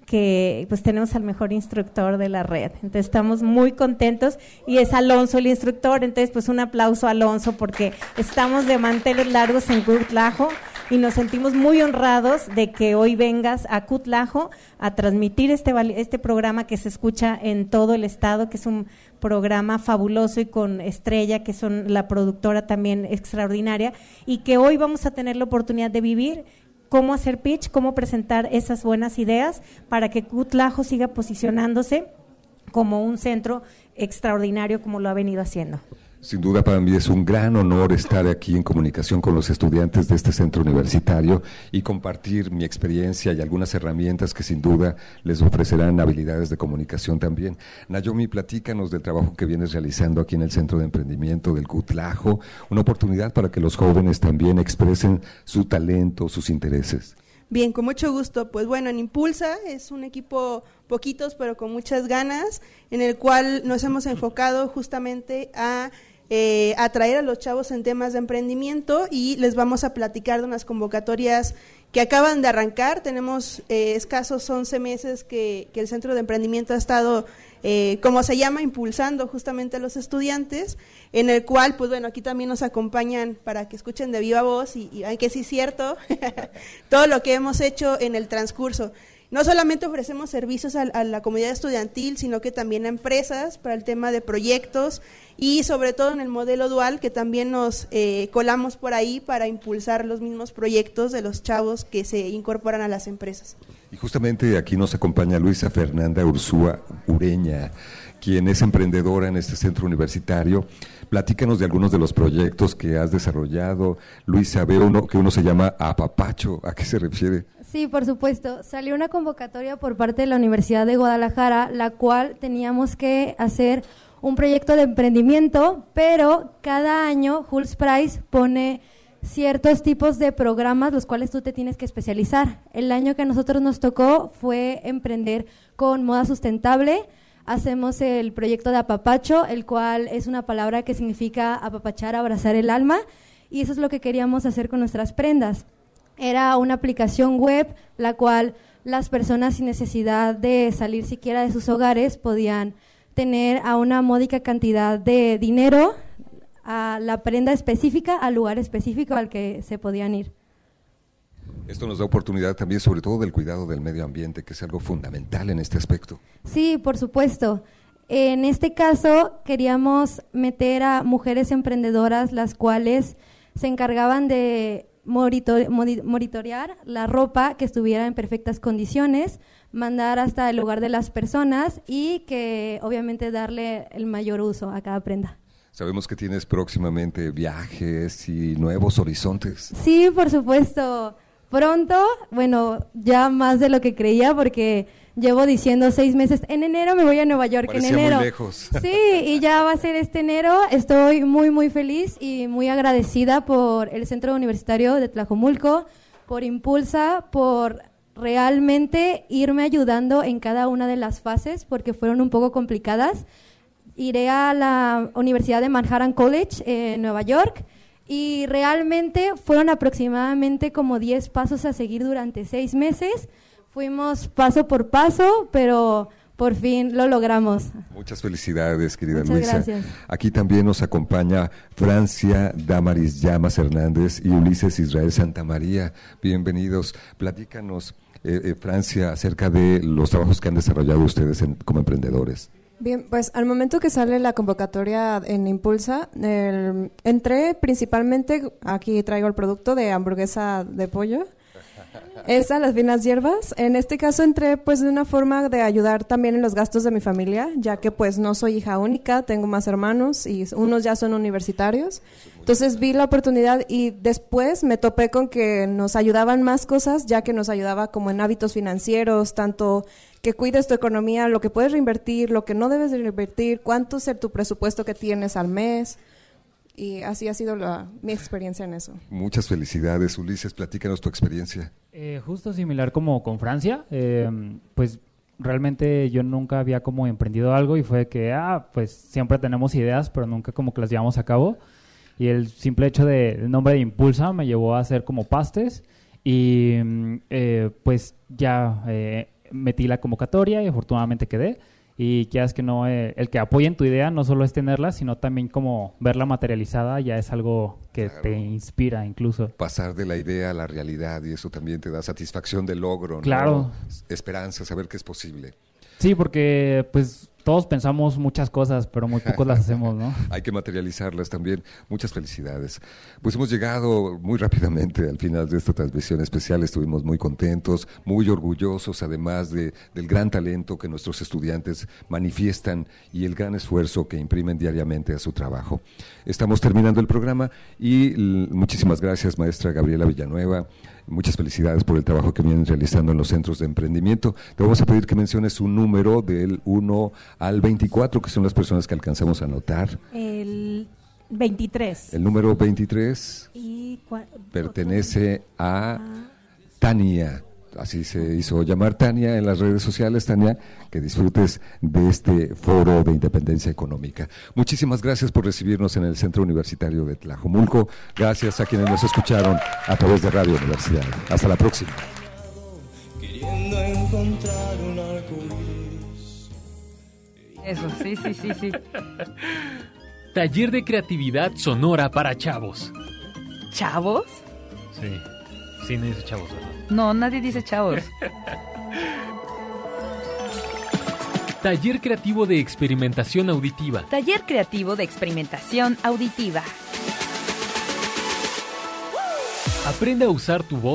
que pues tenemos al mejor instructor de la red, entonces estamos muy contentos y es Alonso el instructor, entonces pues un aplauso a Alonso porque estamos de manteles largos en Cutlajo y nos sentimos muy honrados de que hoy vengas a Cutlajo a transmitir este programa que se escucha en todo el estado, que es un programa fabuloso y con Estrella, que son la productora también extraordinaria, y que hoy vamos a tener la oportunidad de vivir cómo hacer pitch, cómo presentar esas buenas ideas para que Cutlajo siga posicionándose como un centro extraordinario como lo ha venido haciendo. Sin duda para mí es un gran honor estar aquí en comunicación con los estudiantes de este centro universitario y compartir mi experiencia y algunas herramientas que sin duda les ofrecerán habilidades de comunicación también. Naomi, platícanos del trabajo que vienes realizando aquí en el Centro de Emprendimiento del Cutlajo, una oportunidad para que los jóvenes también expresen su talento, sus intereses. Bien, con mucho gusto. Pues bueno, en Impulsa es un equipo poquitos pero con muchas ganas, en el cual nos hemos enfocado justamente a atraer a los chavos en temas de emprendimiento y les vamos a platicar de unas convocatorias que acaban de arrancar. Tenemos escasos 11 meses que el Centro de Emprendimiento ha estado, como se llama, impulsando justamente a los estudiantes, en el cual, pues bueno, aquí también nos acompañan para que escuchen de viva voz y hay que sí es cierto, todo lo que hemos hecho en el transcurso. No solamente ofrecemos servicios a la comunidad estudiantil, sino que también a empresas para el tema de proyectos y sobre todo en el modelo dual, que también nos colamos por ahí para impulsar los mismos proyectos de los chavos que se incorporan a las empresas. Y justamente aquí nos acompaña Luisa Fernanda Ursúa Ureña, quien es emprendedora en este centro universitario. Platícanos de algunos de los proyectos que has desarrollado. Luisa, veo que uno se llama Apapacho, ¿a qué se refiere? Sí, por supuesto. Salió una convocatoria por parte de la Universidad de Guadalajara, la cual teníamos que hacer un proyecto de emprendimiento, pero cada año Hulse Price pone ciertos tipos de programas los cuales tú te tienes que especializar. El año que a nosotros nos tocó fue emprender con moda sustentable. Hacemos el proyecto de Apapacho, el cual es una palabra que significa apapachar, abrazar el alma, y eso es lo que queríamos hacer con nuestras prendas. Era una aplicación web la cual las personas sin necesidad de salir siquiera de sus hogares podían tener a una módica cantidad de dinero a la prenda específica, al lugar específico al que se podían ir. Esto nos da oportunidad también sobre todo del cuidado del medio ambiente, que es algo fundamental en este aspecto. Sí, por supuesto. En este caso queríamos meter a mujeres emprendedoras las cuales se encargaban de monitorear la ropa que estuviera en perfectas condiciones, mandar hasta el hogar de las personas y que obviamente darle el mayor uso a cada prenda. Sabemos que tienes próximamente viajes y nuevos horizontes. Sí, por supuesto. Pronto, bueno, ya más de lo que creía porque llevo diciendo 6 meses. En enero me voy a Nueva York. Parecía en enero. Muy lejos. Sí, y ya va a ser este enero. Estoy muy, muy feliz y muy agradecida por el Centro Universitario de Tlajomulco, por Impulsa, por realmente irme ayudando en cada una de las fases porque fueron un poco complicadas. Iré a la Universidad de Manhattan College en Nueva York y realmente fueron aproximadamente como 10 pasos a seguir durante 6 meses. Fuimos paso por paso, pero por fin lo logramos. Muchas felicidades, querida Muchas Luisa. Gracias. Aquí también nos acompaña Francia Damaris Llamas Hernández y Ulises Israel Santamaría. Bienvenidos. Platícanos, Francia, acerca de los trabajos que han desarrollado ustedes como emprendedores. Bien, pues al momento que sale la convocatoria en Impulsa, entré principalmente, aquí traigo el producto de hamburguesa de pollo, esa, las finas hierbas. En este caso entré pues de una forma de ayudar también en los gastos de mi familia, ya que pues no soy hija única, tengo más hermanos y unos ya son universitarios. Entonces vi la oportunidad y después me topé con que nos ayudaban más cosas, ya que nos ayudaba como en hábitos financieros, tanto que cuides tu economía, lo que puedes reinvertir, lo que no debes de reinvertir, cuánto es tu presupuesto que tienes al mes. Y así ha sido mi experiencia en eso. Muchas felicidades, Ulises. Platícanos tu experiencia. Justo similar como con Francia, pues realmente yo nunca había como emprendido algo y fue que, pues siempre tenemos ideas, pero nunca como que las llevamos a cabo. Y el simple hecho del nombre de Impulsa me llevó a hacer como pastes y pues ya metí la convocatoria y afortunadamente quedé. Y quieras que no, el que apoyen tu idea no solo es tenerla, sino también como verla materializada ya es algo que te inspira incluso. Pasar de la idea a la realidad y eso también te da satisfacción de logro, ¿no? Claro. Esperanza, saber que es posible. Sí, porque pues todos pensamos muchas cosas, pero muy pocos las hacemos, ¿no? Hay que materializarlas también. Muchas felicidades. Pues hemos llegado muy rápidamente al final de esta transmisión especial. Estuvimos muy contentos, muy orgullosos, además del gran talento que nuestros estudiantes manifiestan y el gran esfuerzo que imprimen diariamente a su trabajo. Estamos terminando el programa y muchísimas gracias, maestra Gabriela Villanueva. Muchas felicidades por el trabajo que vienen realizando en los centros de emprendimiento. Te vamos a pedir que menciones un número del 1 al 24, que son las personas que alcanzamos a anotar. El 23. El número 23 pertenece a Tania. Así se hizo llamar Tania en las redes sociales. Tania, que disfrutes de este foro de independencia económica. Muchísimas gracias por recibirnos en el Centro Universitario de Tlajomulco. Gracias a quienes nos escucharon a través de Radio Universidad. Hasta la próxima. Queriendo encontrar un arcoíris. Eso, sí. Taller de creatividad sonora para chavos. ¿Chavos? Sí, no dice chavos, ¿verdad? No, nadie dice chavos. Taller creativo de experimentación auditiva. Taller creativo de experimentación auditiva. Aprende a usar tu voz